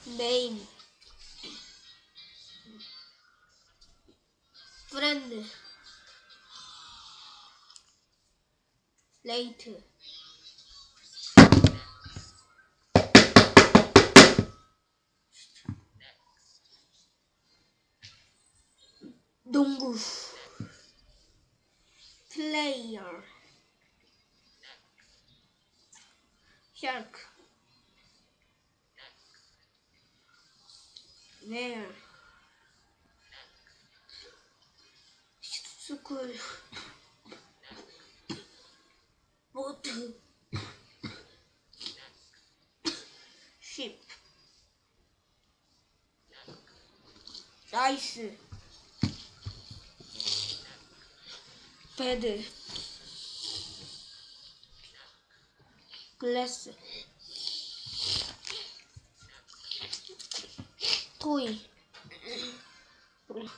Name. Friend. Later. Dungus. Player. Shark. Where? School. Boat. Ship. Dice. Feather. Glass. Toy.